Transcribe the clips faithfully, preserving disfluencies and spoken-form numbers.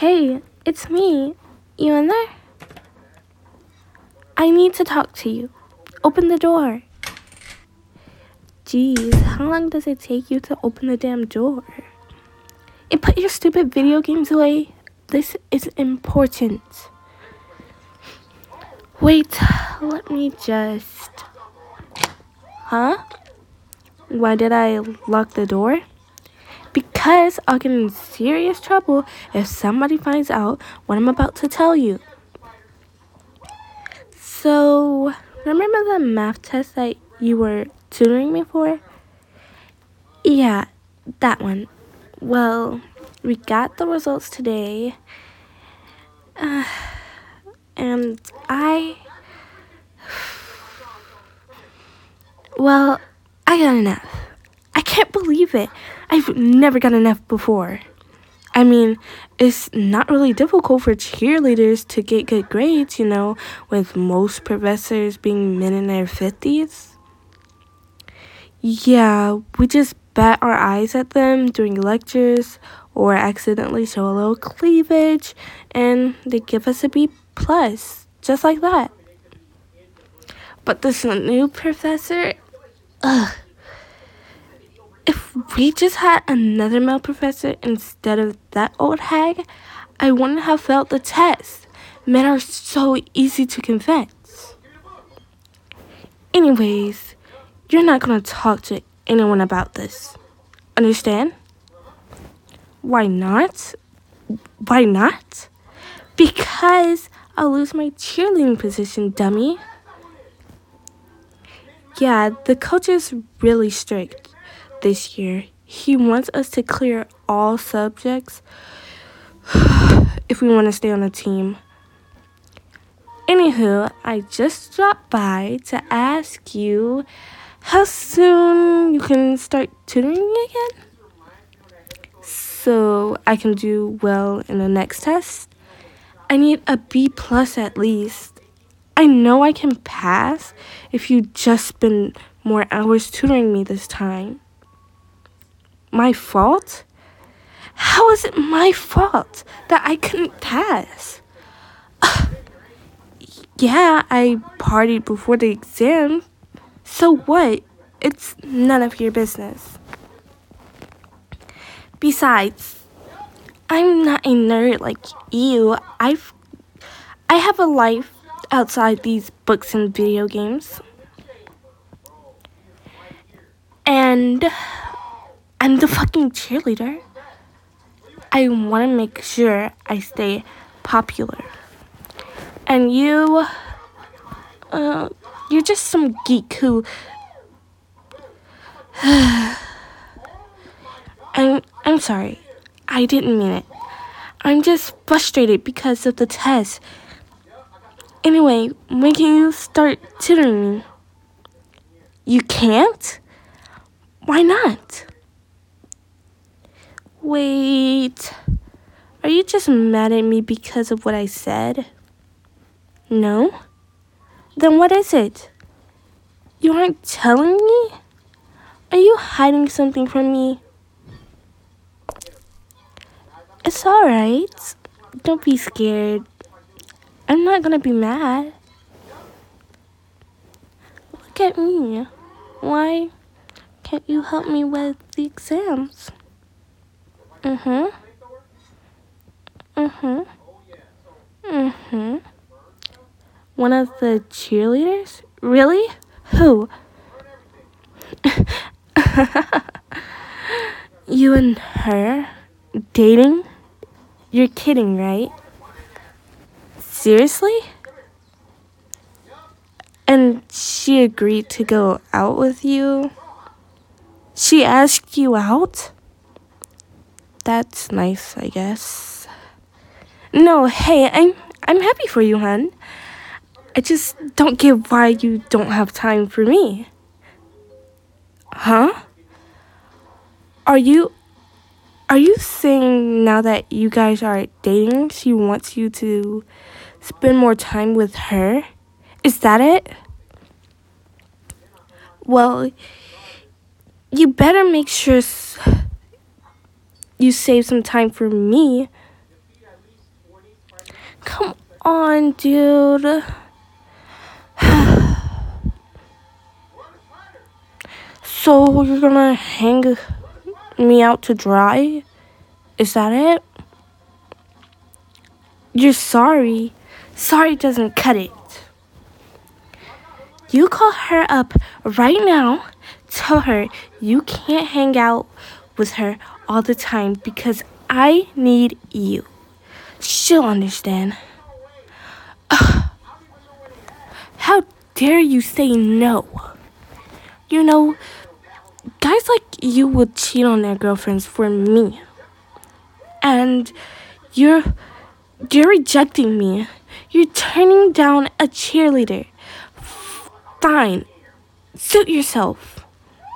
Hey, it's me. You in there? I need to talk to you. Open the door. Jeez, how long does it take you to open the damn door? And put your stupid video games away. This is important. Wait, let me just... Huh? Why did I lock the door? Because I'll get in serious trouble if somebody finds out what I'm about to tell you. So, remember the math test that you were tutoring me for? Yeah, that one. Well, we got the results today. Uh, and I... Well, I got enough. I can't believe it. I've never got enough before. I mean, it's not really difficult for cheerleaders to get good grades, you know, with most professors being men in their fifties. Yeah, we just bat our eyes at them during lectures or accidentally show a little cleavage, and they give us a B plus, just like that. But this new professor, ugh. If we just had another male professor instead of that old hag, I wouldn't have failed the test. Men are so easy to convince. Anyways, you're not going to talk to anyone about this. Understand? Why not? Why not? Because I'll lose my cheerleading position, dummy. Yeah, the coach is really strict this year. He wants us to clear all subjects if we want to stay on the team. Anywho, I just dropped by to ask you how soon you can start tutoring me again, so I can do well in the next test. I need a B plus at least. I know I can pass if you just spend more hours tutoring me this time. My fault? How is it my fault that I couldn't pass? Yeah, I partied before the exam. So what? It's none of your business. Besides, I'm not a nerd like you. I've I have a life outside these books and video games. And I'm the fucking cheerleader. I want to make sure I stay popular. And you, uh, you're just some geek who... I'm, I'm sorry. I didn't mean it. I'm just frustrated because of the test. Anyway, when can you start tutoring me? You can't? Why not? Wait, are you just mad at me because of what I said? No? Then what is it? You aren't telling me? Are you hiding something from me? It's alright. Don't be scared. I'm not gonna be mad. Look at me. Why can't you help me with the exams? Mm-hmm. Mm-hmm. Mm-hmm. One of the cheerleaders? Really? Who? You and her? Dating? You're kidding, right? Seriously? And she agreed to go out with you? She asked you out? That's nice, I guess. No, hey, I'm I'm happy for you, hon. I just don't get why you don't have time for me. Huh? Are you are you saying now that you guys are dating, she wants you to spend more time with her? Is that it? Well, you better make sure you save some time for me. on, dude. So you're gonna hang me out to dry? Is that it? You're sorry. Sorry doesn't cut it. You call her up right now. Tell her you can't hang out with her all the time because I need you. She'll understand. Ugh. How dare you say no? You know, guys like you would cheat on their girlfriends for me. And you're you're rejecting me. You're turning down a cheerleader. Fine. Suit yourself.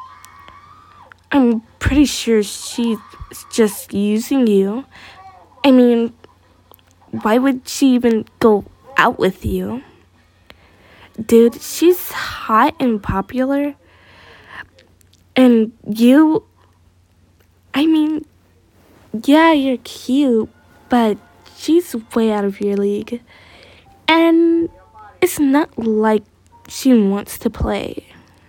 I'm pretty sure she's just using you. I mean, why would she even go out with you? Dude, she's hot and popular. And you, I mean, yeah, you're cute, but she's way out of your league. And it's not like she wants to play.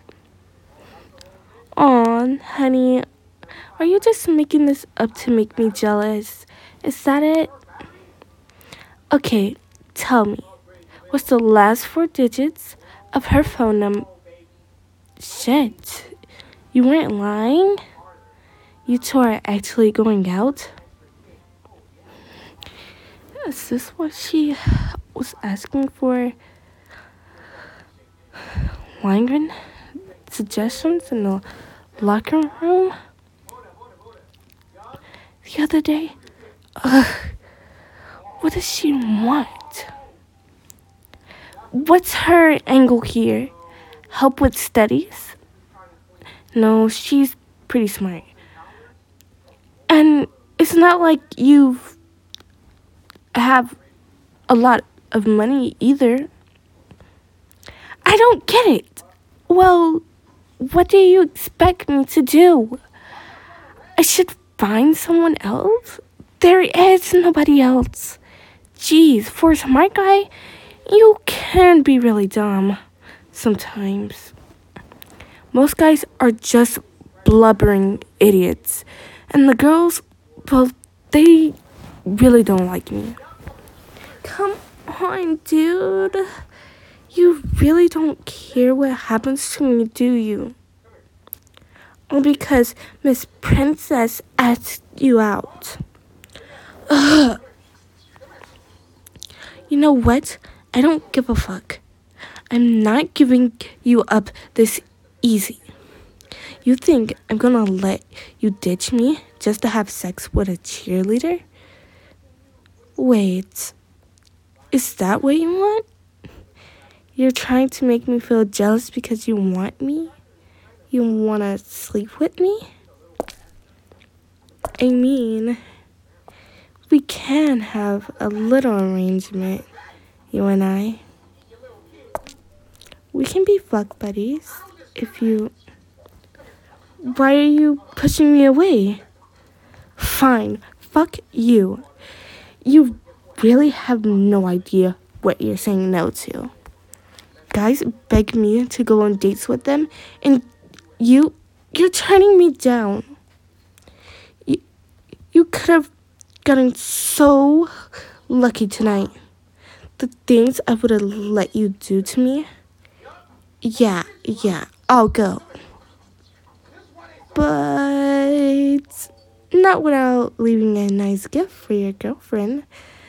Aw, honey, are you just making this up to make me jealous? Is that it? Okay, tell me, what's the last four digits of her phone number? Shit, you weren't lying? You two are actually going out? Is this what she was asking for? Wangren? Suggestions in the locker room? The other day? Ugh. What does she want? What's her angle here? Help with studies? No, she's pretty smart. And it's not like you have a lot of money either. I don't get it. Well, what do you expect me to do? I should find someone else? There is nobody else. Jeez, for a smart guy, you can be really dumb sometimes. Most guys are just blubbering idiots. And the girls, well, they really don't like me. Come on, dude. You really don't care what happens to me, do you? All because Miss Princess asked you out. Ugh. You know what? I don't give a fuck. I'm not giving you up this easy. You think I'm gonna let you ditch me just to have sex with a cheerleader? Wait, is that what you want? You're trying to make me feel jealous because you want me? You wanna sleep with me? I mean, we can have a little arrangement, you and I. We can be fuck buddies if you... Why are you pushing me away? Fine, fuck you. You really have no idea what you're saying no to. Guys beg me to go on dates with them, and you, you're turning me down. You, you could have gotten so lucky tonight. The things I would have let you do to me. Yeah, yeah, I'll go. But not without leaving a nice gift for your girlfriend.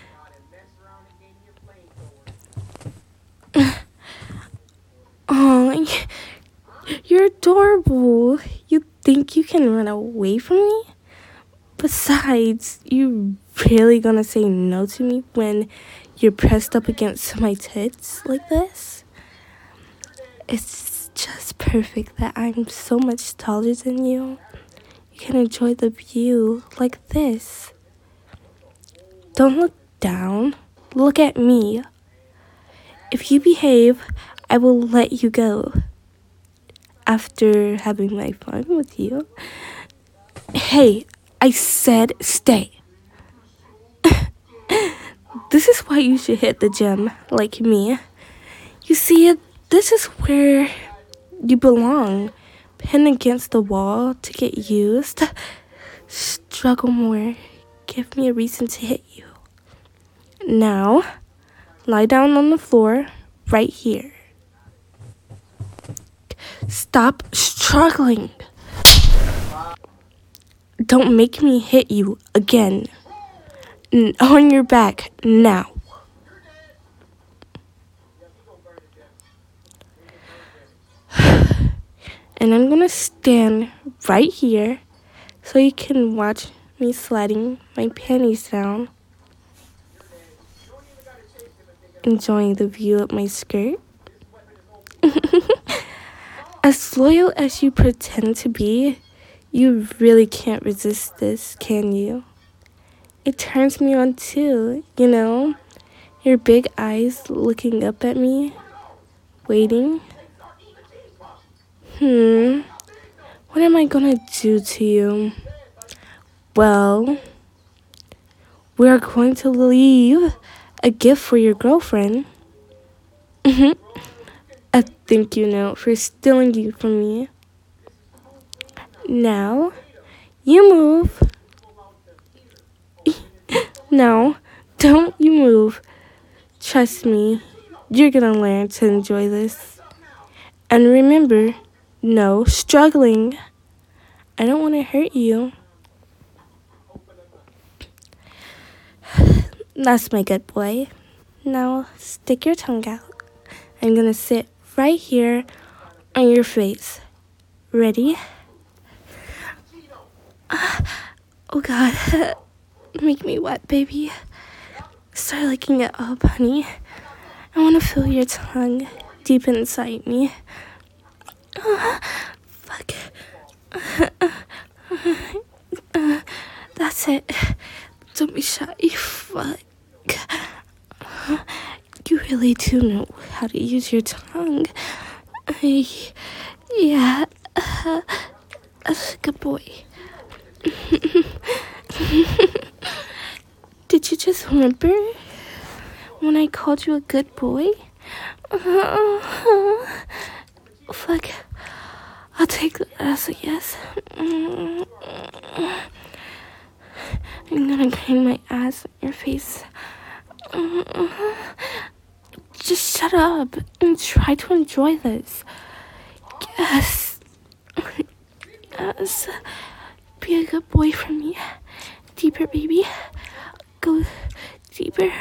Oh, you're adorable. You think you can run away from me? Besides, you really gonna say no to me when you're pressed up against my tits like this? It's just perfect that I'm so much taller than you. You can enjoy the view like this. Don't look down. Look at me. If you behave, I will let you go. After having my fun with you. Hey, I said stay. This is why you should hit the gym, like me. You see, this is where you belong. Pinned against the wall to get used. Struggle more. Give me a reason to hit you. Now, lie down on the floor right here. Stop struggling. Don't make me hit you again. N- on your back now. And I'm gonna stand right here so you can watch me sliding my panties down. Enjoying the view of my skirt. As loyal as you pretend to be, you really can't resist this, can you? It turns me on too, you know? Your big eyes looking up at me, waiting. Hmm, what am I gonna do to you? Well, we are going to leave a gift for your girlfriend. A thank you note for stealing you from me. Now, you move. No, don't you move. Trust me, you're gonna learn to enjoy this. And remember, no struggling. I don't want to hurt you. That's my good boy. Now, stick your tongue out. I'm gonna sit right here on your face. Ready? Uh, oh God, make me wet, baby. Start licking it up, honey. I want to feel your tongue deep inside me. Uh, fuck. Uh, uh, that's it. Don't be shy. Fuck. Uh, you really do know how to use your tongue. Uh, yeah. Uh, that's a good boy. Did you just whimper when I called you a good boy? Uh, fuck. I'll take that as a yes. I'm gonna bang my ass on your face. Just shut up and try to enjoy this. Yes. Yes. Be a good boy for me. Deeper, baby. Go deeper.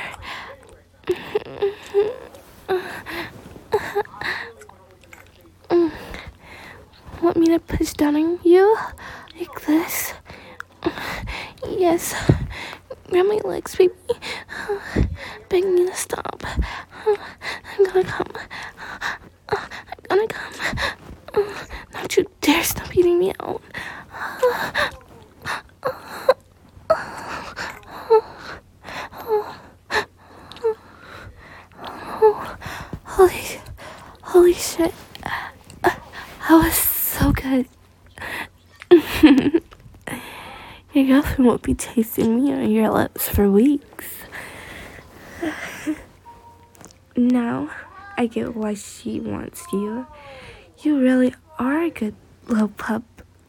Want me to push down on you? Like this? Yes. Grab my legs, baby. Beg me to stop. I'm gonna come. I'm gonna come. Don't you dare stop eating me out. Holy, holy shit. That was so good. Your girlfriend won't be tasting me on your lips for weeks. Now, I get why she wants you. You really are a good little pup.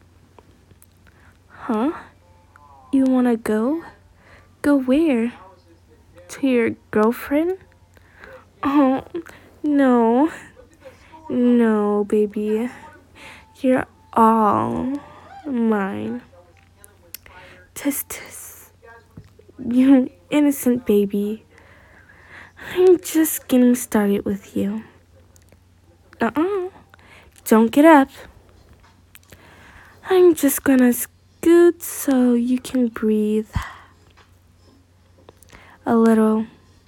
Huh? You wanna go? Go where? To your girlfriend? Oh, no. No, baby. You're all mine. Tis tis. You innocent baby. I'm just getting started with you. Uh-uh. Don't get up. I'm just gonna scoot so you can breathe a little.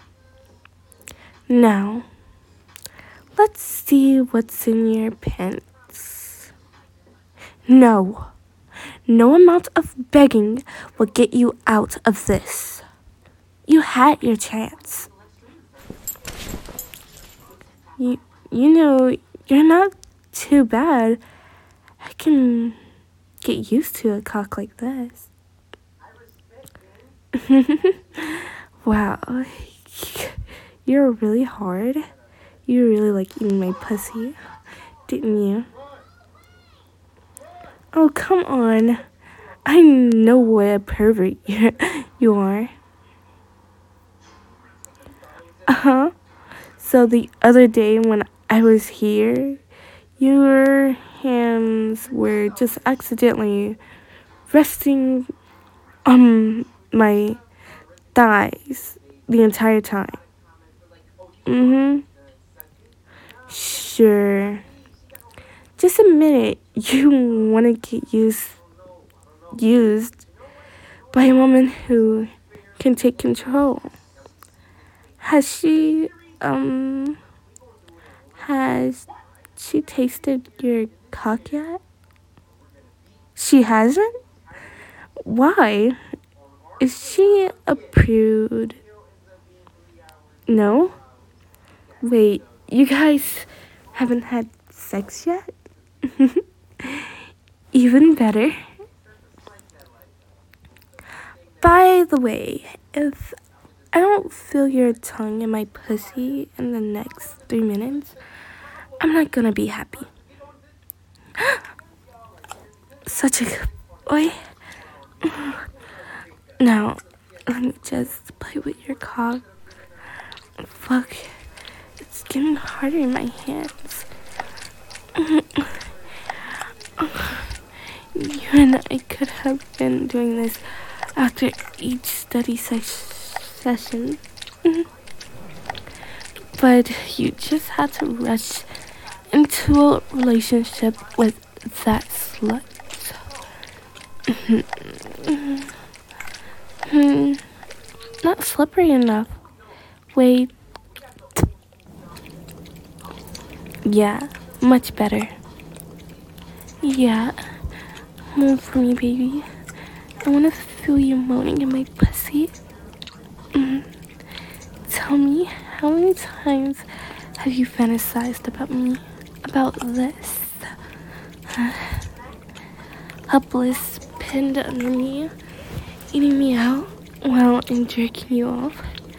Now, let's see what's in your pants. No. No amount of begging will get you out of this. You had your chance. You, you know, you're not too bad. I can get used to a cock like this. Wow, You're really hard. You really like eating my pussy, didn't you? Oh, come on. I know what a pervert you are. Uh-huh. So the other day when I was here, your hands were just accidentally resting on my thighs the entire time. Mm-hmm. Sure. Just admit it. You want to get used used by a woman who can take control. Has she um has she tasted your cock yet? She hasn't? Why? Is she a prude? No? Wait, you guys haven't had sex yet? Even better. By the way, if I don't feel your tongue in my pussy in the next three minutes, I'm not gonna be happy. Such a good boy. Now, let me just play with your cock. Fuck, it's getting harder in my hands. You and I could have been doing this after each study ses- session. But you just had to rush into a relationship with that slut. Hmm, not slippery enough. Wait. Yeah, much better. Yeah, move for me, baby. I want to feel you moaning in my pussy. Mm. Tell me, how many times have you fantasized about me? About this? Helpless, pinned under me, eating me out while I'm jerking you off.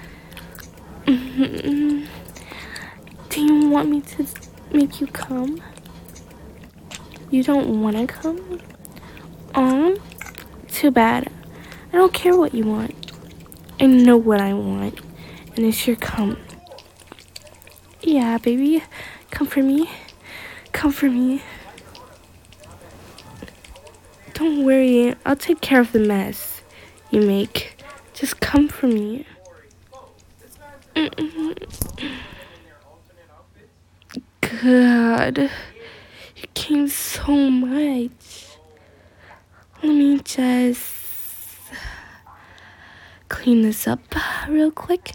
Mm-hmm. Do you want me to make you come? You don't want to come? Um, too bad. I don't care what you want. I know what I want, and it's your cum. Yeah, baby, come for me. Come for me. Don't worry, I'll take care of the mess you make. Just come for me. Mm-mm. God, you came so much. Let me just clean this up real quick.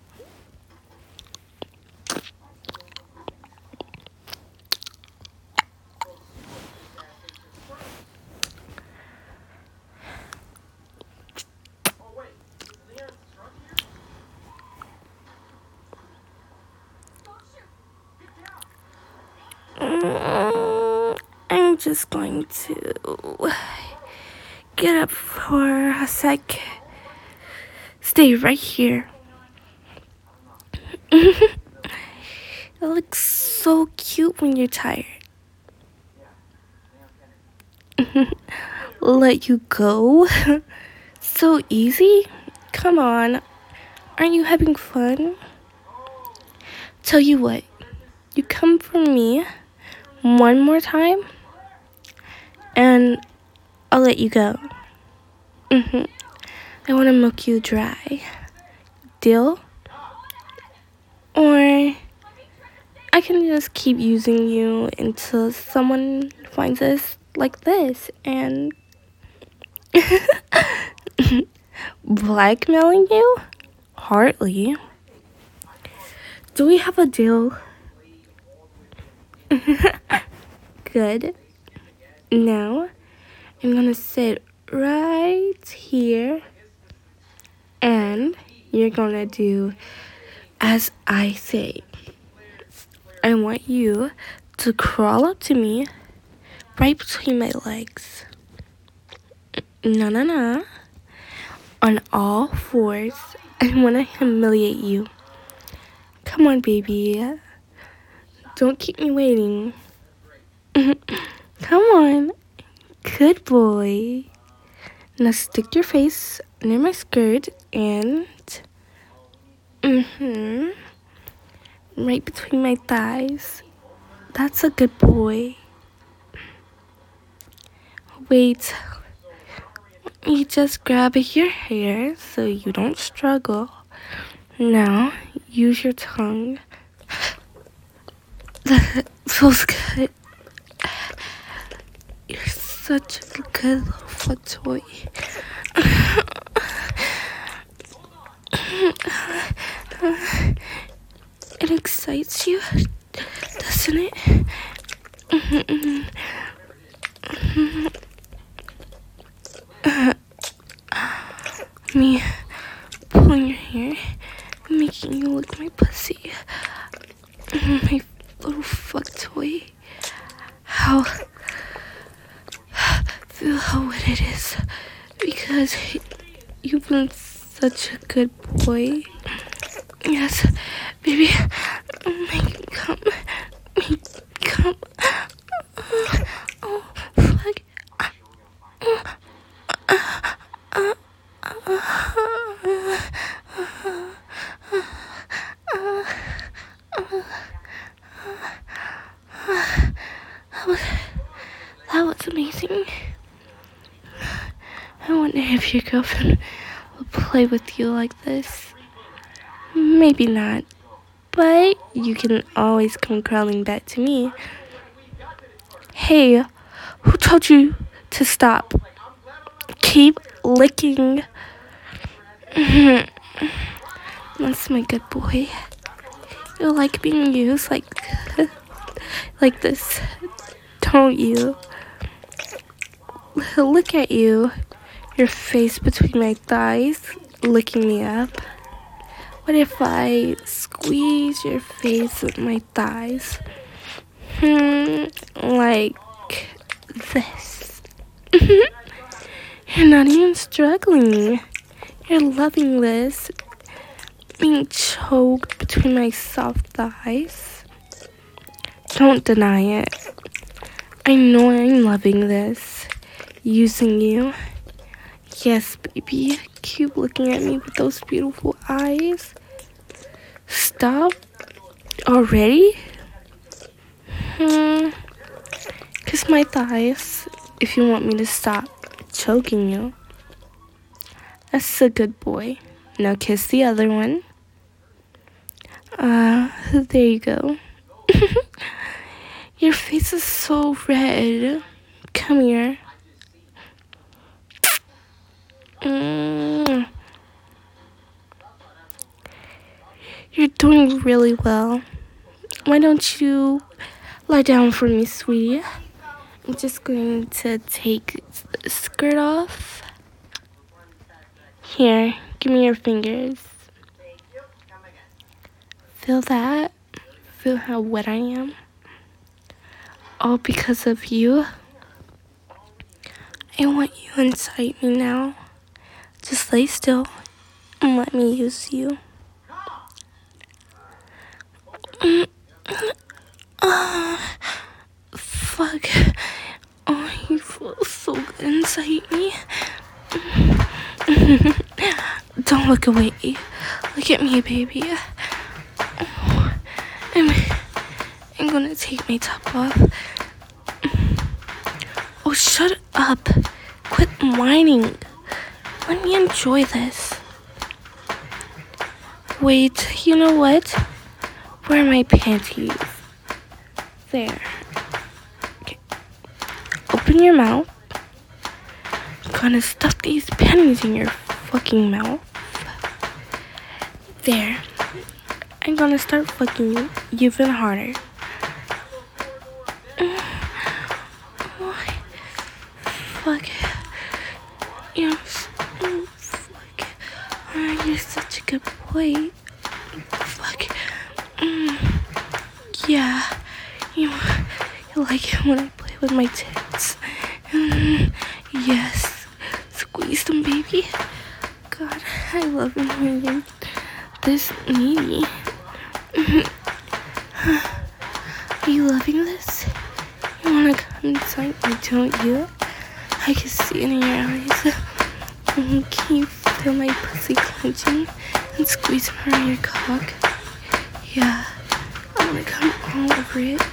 Mm, I'm just going to get up for a sec. Stay right here. It looks so cute when you're tired. Let you go? So easy? Come on. Aren't you having fun? Tell you what, you come for me one more time and I'll let you go. Mm-hmm. I want to milk you dry. Deal? Or I can just keep using you until someone finds us like this and blackmailing you? Hardly. Do we have a deal? Good. Now, I'm gonna sit right here and you're gonna do as I say. I want you to crawl up to me right between my legs. No, no, no. On all fours, I want to humiliate you. Come on, baby. Don't keep me waiting. Come on. Good boy. Now stick your face near my skirt and mm-hmm, right between my thighs. That's a good boy. Wait. Let me just grab your hair so you don't struggle. Now use your tongue. That feels good. You're such a good little foot toy. It excites you, doesn't it? Me pulling your hair, making you lick my pussy. My little fuck toy. How feel how wet it is because you've been such a good boy. Yes, baby. Make me come. Make me come. Oh, fuck. That was, that was amazing. I wonder if your girlfriend will play with you like this. Maybe not, but you can always come crawling back to me. Hey, who told you to stop? Keep licking. That's my good boy. You like being used like like this, don't you? Look at you. Your face between my thighs, licking me up. What if I squeeze your face with my thighs? Hmm, like this. You're not even struggling. You're loving this. Being choked between my soft thighs. Don't deny it. I know I'm loving this. Using you. Yes, baby. Keep looking at me with those beautiful eyes. Stop already? Hmm. Kiss my thighs if you want me to stop choking you. That's a good boy. Now kiss the other one. Uh, there you go. Your face is so red. Come here. Mm. You're doing really well. Why don't you lie down for me, sweetie? I'm just going to take the skirt off. Here, give me your fingers. Feel that? Feel how wet I am? All because of you. I want you inside me now. Just lay still and let me use you. Mm. Uh, fuck. Oh, you feel so good inside me. Don't look away. Look at me, baby. Oh, I'm, I'm gonna take my top off. Oh, shut up. Quit whining. Let me enjoy this. Wait, you know what? Where are my panties? There. Okay. Open your mouth. I'm gonna stuff these panties in your fucking mouth. There. I'm gonna start fucking you even harder. Fuck. You're, oh, fuck. Oh, you're such a good boy. Fuck. Mm. Yeah. You, you like it when I play with my tits. Mm. Yes. Squeeze them, baby. God, I love it when you're this needy. Are you loving this? You wanna come inside me, don't you? I can see it in your eyes. Can you feel my pussy clenching and squeezing around your cock? Yeah, I wanna come all over it.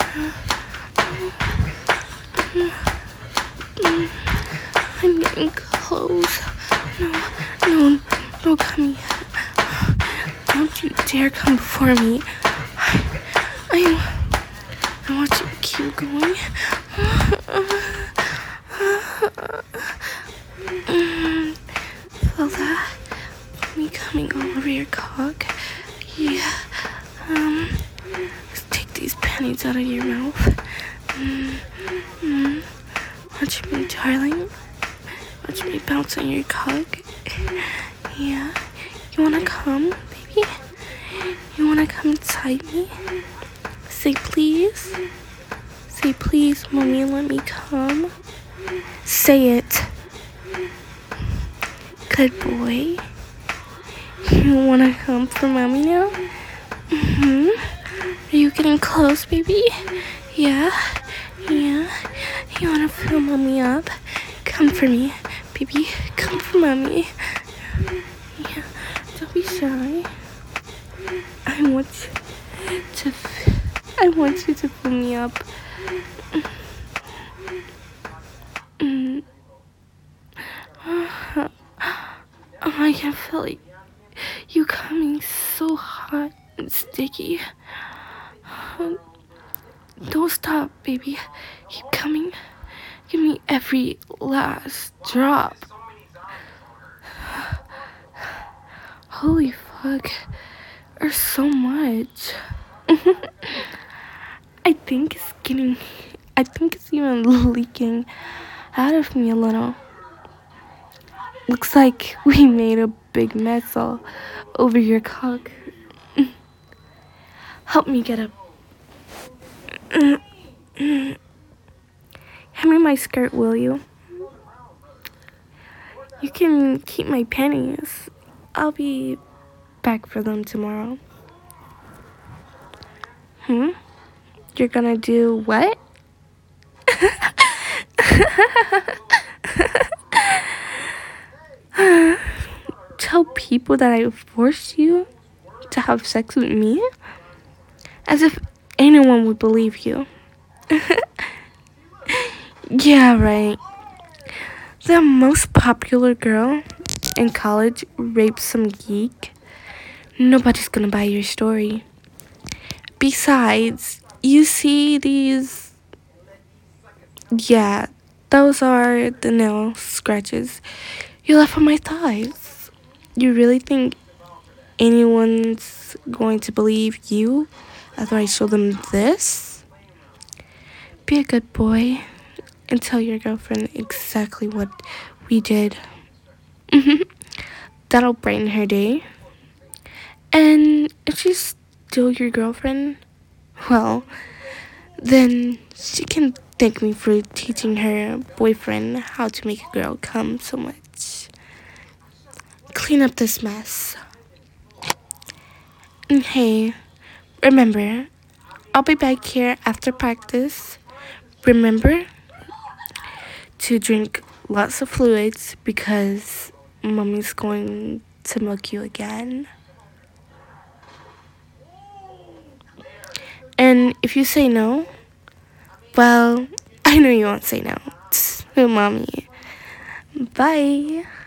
I'm getting close. No, no, no, come yet. Don't you dare come before me. I, I want you to keep going. Feel that? Me coming all over your cock. Yeah. Um. Let's take these panties out of your mouth. Mm, mm. Watch me, darling. Watch me bounce on your cock. Yeah. You wanna come, baby? You wanna come inside me? Say please. Say please, mommy, let me come. Say it. Good boy. You wanna come for mommy now? Mm-hmm. Are you getting close, baby? Yeah. Yeah. You wanna fill mommy up? Come for me, baby. Come for mommy. Yeah. Don't be shy. I want you to. F- I want you to fill me up. Mm. Uh, I can feel it. You coming so hot and sticky. Don't stop, baby. Keep coming. Give me every last drop. Holy fuck. There's so much. I think it's getting... I think it's even leaking out of me a little. Looks like we made a big mess all over your cock. Help me get up. Hand me my skirt, will you? You can keep my pennies. I'll be back for them tomorrow. Hmm? You're gonna do what? Tell people that I forced you to have sex with me? As if anyone would believe you. Yeah, right. The most popular girl in college raped some geek. Nobody's gonna buy your story. Besides, you see these... Yeah, those are the nail scratches you left on my thighs. You really think anyone's going to believe you after I show them this? Be a good boy and tell your girlfriend exactly what we did. That'll brighten her day. And if she's still your girlfriend, well, then she can thank me for teaching her boyfriend how to make a girl come so much. Clean up this mess. And hey, remember, I'll be back here after practice. Remember to drink lots of fluids because mommy's going to milk you again. And if you say no, well, I know you won't say no to mommy. Bye.